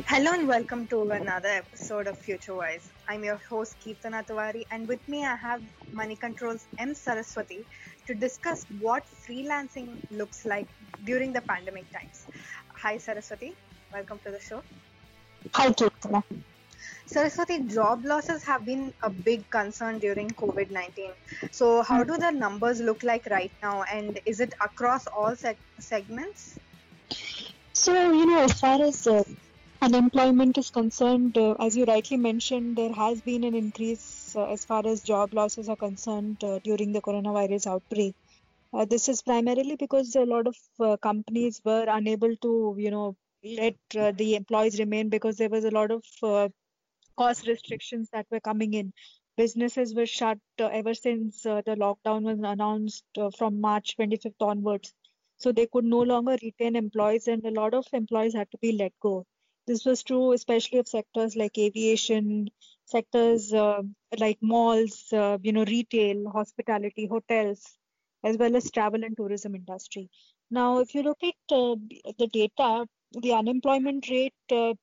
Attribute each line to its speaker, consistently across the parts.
Speaker 1: Hello and welcome to another episode of Future Wise. I'm your host Keertana Tiwari, and with me I have Money Control's M Saraswati to discuss what freelancing looks like during the pandemic times. Hi Saraswati, welcome to the show.
Speaker 2: Hi, Kirtana.
Speaker 1: Saraswati, job losses have been a big concern during COVID-19. So how do the numbers look like right now, and is it across all segments?
Speaker 2: So, as far as unemployment is concerned, as you rightly mentioned, there has been an increase as far as job losses are concerned during the coronavirus outbreak. This is primarily because a lot of companies were unable to, let the employees remain because there was a lot of cost restrictions that were coming in. Businesses were shut ever since the lockdown was announced from March 25th onwards. So they could no longer retain employees, and a lot of employees had to be let go. This was true, especially of sectors like aviation, sectors like malls, retail, hospitality, hotels, as well as travel and tourism industry. Now, if you look at the data, the unemployment rate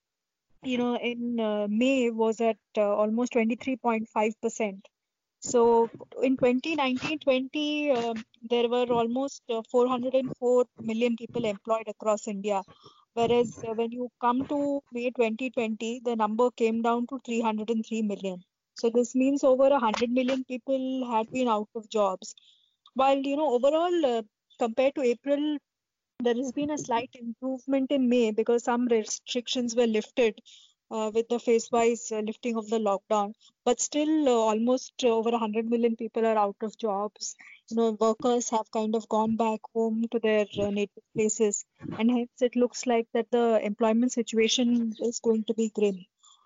Speaker 2: in May was at almost 23.5%. So in 2019-20, there were almost 404 million people employed across India. Whereas when you come to May 2020, the number came down to 303 million. So this means over 100 million people had been out of jobs. While, overall, compared to April, there has been a slight improvement in May because some restrictions were lifted with the phase-wise lifting of the lockdown. But still, almost over 100 million people are out of jobs. Workers have kind of gone back home to their native places, and hence it looks like that the employment situation is going to be grim.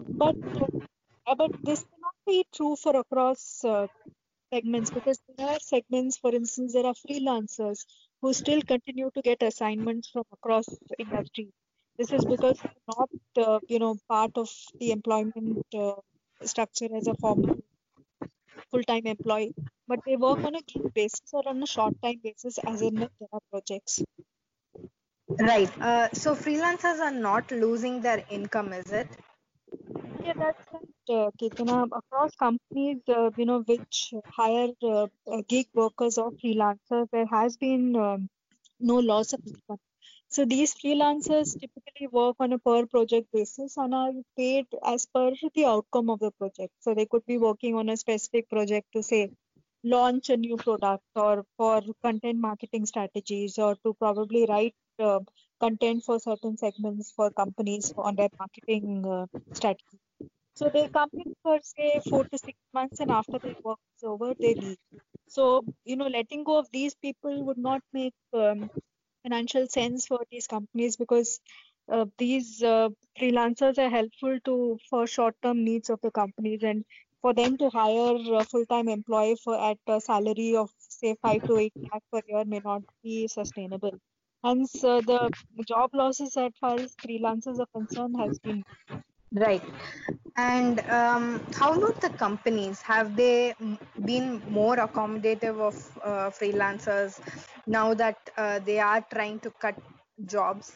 Speaker 2: But this cannot be true for across segments, because there are segments, for instance, there are freelancers who still continue to get assignments from across industry. This is because they're not, part of the employment structure as a formal full-time employee, but they work on a gig basis or on a short-time basis as in there are projects.
Speaker 1: Right. So freelancers are not losing their income, is it?
Speaker 2: Yeah, that's right, Kirtana. Across companies, which hire gig workers or freelancers, there has been no loss of income. So these freelancers typically work on a per project basis and are paid as per the outcome of the project. So they could be working on a specific project to say launch a new product, or for content marketing strategies, or to probably write content for certain segments for companies on their marketing strategy. So they come in for say 4 to 6 months, and after their work is over, they leave. So, letting go of these people would not make financial sense for these companies, because these freelancers are helpful to for short-term needs of the companies, and for them to hire a full-time employee for at a salary of say 5 to 8 lakh per year may not be sustainable. Hence, the job losses as far as freelancers are concerned has been.
Speaker 1: Right. And how about the companies? Have they been more accommodative of freelancers now that they are trying to cut jobs?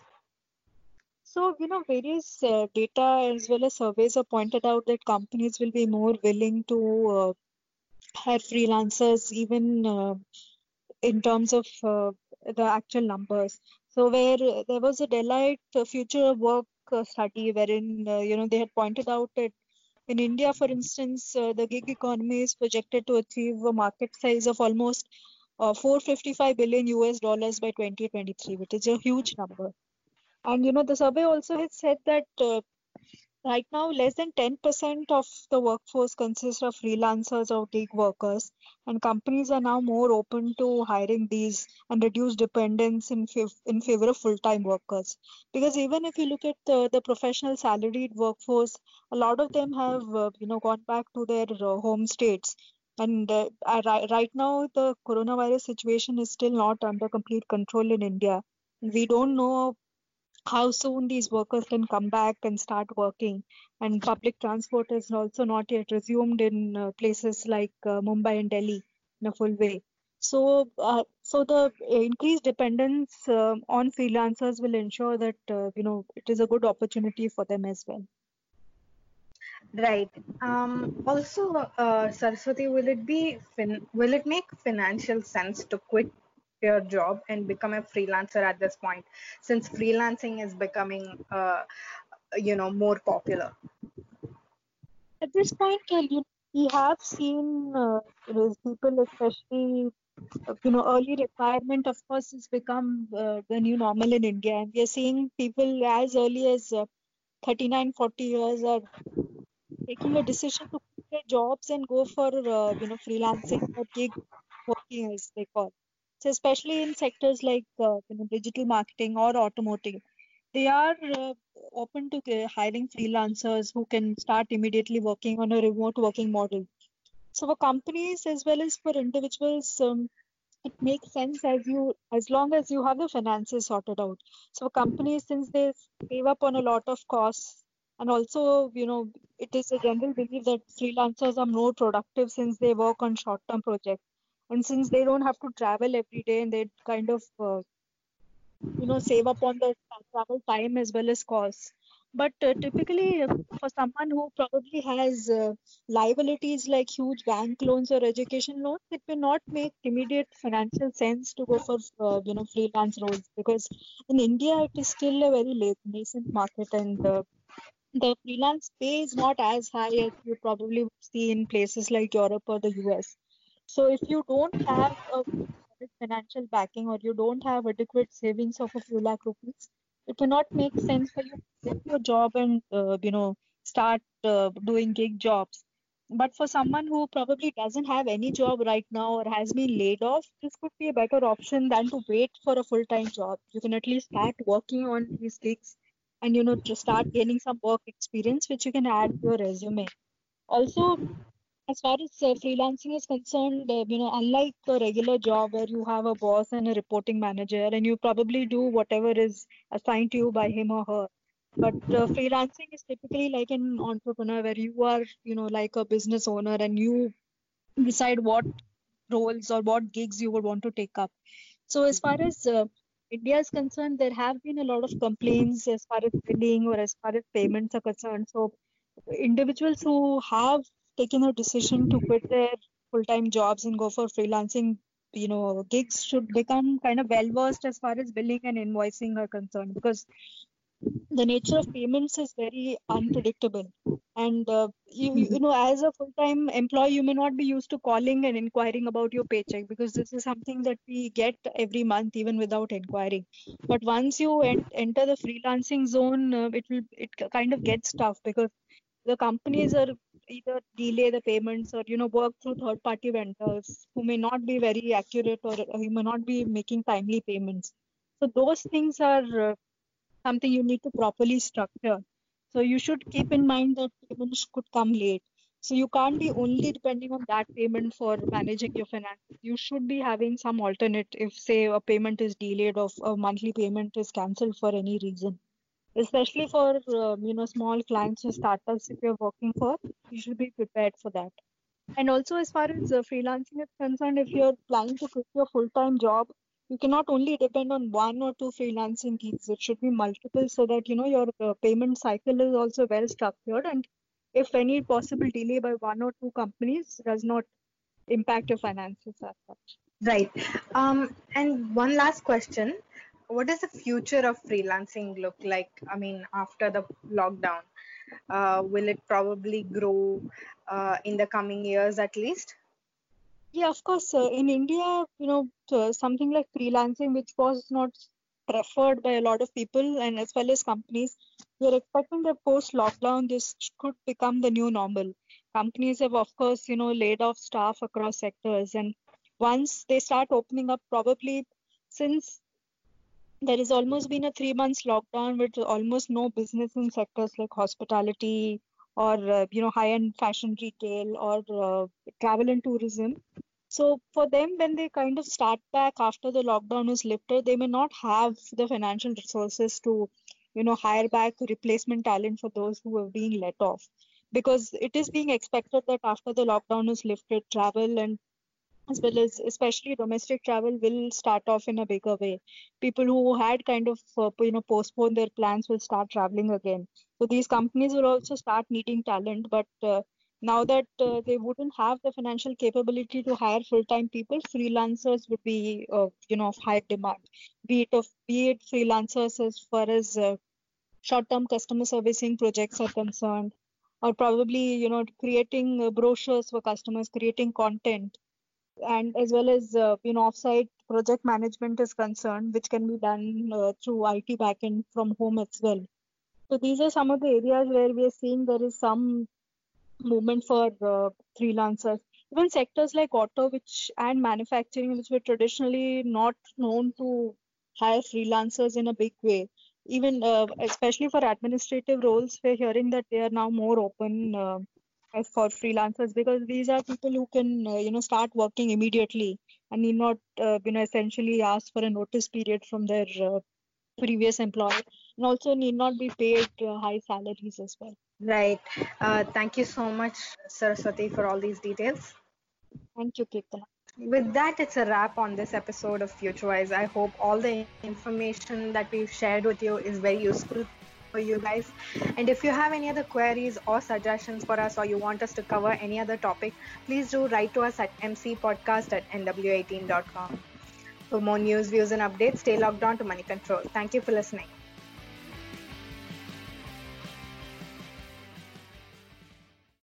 Speaker 2: So, various data as well as surveys have pointed out that companies will be more willing to hire freelancers, even in terms of the actual numbers. So, where there was a Deloitte future of work study wherein, they had pointed out that in India, for instance, the gig economy is projected to achieve a market size of almost 455 billion US dollars by 2023, which is a huge number. And the survey also has said that right now less than 10% of the workforce consists of freelancers or gig workers, and companies are now more open to hiring these and reduce dependence in favor of full-time workers. Because even if you look at the professional salaried workforce, a lot of them have gone back to their home states. And right now, the coronavirus situation is still not under complete control in India. We don't know how soon these workers can come back and start working. And public transport is also not yet resumed in places like Mumbai and Delhi in a full way. So So the increased dependence on freelancers will ensure that it is a good opportunity for them as well.
Speaker 1: Right. Also, Saraswati, will it make financial sense to quit your job and become a freelancer at this point, since freelancing is becoming, more popular?
Speaker 2: At this point, we have seen people, especially early retirement, of course, has become the new normal in India, and we are seeing people as early as 39, 40 years are taking a decision to quit their jobs and go for freelancing or gig working, as they call. So especially in sectors like digital marketing or automotive, they are open to hiring freelancers who can start immediately working on a remote working model. So for companies as well as for individuals, it makes sense as long as you have the finances sorted out. So companies, since they save up on a lot of costs, and also it is a general belief that freelancers are more productive since they work on short-term projects, and since they don't have to travel every day, and they kind of save up on the travel time as well as costs. But typically, for someone who probably has liabilities like huge bank loans or education loans, it may not make immediate financial sense to go for freelance roles, because in India it is still a very nascent market, and the freelance pay is not as high as you probably would see in places like Europe or the US. So if you don't have a solid financial backing, or you don't have adequate savings of a few lakh rupees, it will not make sense for you to quit your job and start doing gig jobs. But for someone who probably doesn't have any job right now or has been laid off, this could be a better option than to wait for a full-time job. You can at least start working on these gigs and to start gaining some work experience, which you can add to your resume. Also, as far as freelancing is concerned, unlike a regular job where you have a boss and a reporting manager, and you probably do whatever is assigned to you by him or her. But freelancing is typically like an entrepreneur where you are, like a business owner, and you decide what roles or what gigs you would want to take up. So, as far as India is concerned, there have been a lot of complaints as far as billing or as far as payments are concerned. So, individuals who have taken a decision to quit their full-time jobs and go for freelancing, gigs should become kind of well versed as far as billing and invoicing are concerned, because the nature of payments is very unpredictable. And as a full-time employee, you may not be used to calling and inquiring about your paycheck, because this is something that we get every month even without inquiring. But once you enter the freelancing zone, it kind of gets tough, because the companies are either delay the payments, or work through third party vendors who may not be very accurate, or who may not be making timely payments. So those things are something you need to properly structure. So you should keep in mind that payments could come late. So you can't be only depending on that payment for managing your finances. You should be having some alternate if, say, a payment is delayed or a monthly payment is cancelled for any reason. Especially for small clients or startups, if you're working for, you should be prepared for that. And also, as far as freelancing is concerned, if you're planning to quit your full-time job, you cannot only depend on one or two freelancing gigs. It should be multiple, so that your payment cycle is also well structured. And if any possible delay by one or two companies does not impact your finances as such.
Speaker 1: Right. And one last question. What does the future of freelancing look like? I mean, after the lockdown, will it probably grow in the coming years at least?
Speaker 2: Yeah, of course. In India, something like freelancing, which was not preferred by a lot of people and as well as companies, we're expecting that post-lockdown, this could become the new normal. Companies have, of course, laid off staff across sectors, and once they start opening up, probably since there has almost been a 3 months lockdown with almost no business in sectors like hospitality or high-end fashion retail or travel and tourism. So for them, when they kind of start back after the lockdown is lifted, they may not have the financial resources to, hire back replacement talent for those who are being let off. Because it is being expected that after the lockdown is lifted, travel and as well as especially domestic travel will start off in a bigger way. People who had kind of postponed their plans will start traveling again. So these companies will also start needing talent, but now that they wouldn't have the financial capability to hire full-time people, freelancers would be of high demand. Be it freelancers as far as short-term customer servicing projects are concerned, or probably creating brochures for customers, creating content, and as well as offsite project management is concerned, which can be done through IT backend from home as well. So these are some of the areas where we are seeing there is some movement for freelancers. Even sectors like auto, which and manufacturing, which were traditionally not known to hire freelancers in a big way. Even especially for administrative roles, we're hearing that they are now more open as for freelancers, because these are people who can start working immediately and need not essentially ask for a notice period from their previous employer, and also need not be paid high salaries as well.
Speaker 1: Right. Thank you so much, Saraswati, for all these details.
Speaker 2: Thank you, Kirtana.
Speaker 1: With that, it's a wrap on this episode of FutureWise. I hope all the information that we've shared with you is very useful for you guys. And if you have any other queries or suggestions for us, or you want us to cover any other topic, please do write to us at mcpodcast@nw18.com. For more news, views, and updates, stay logged on to Money Control. Thank you for listening.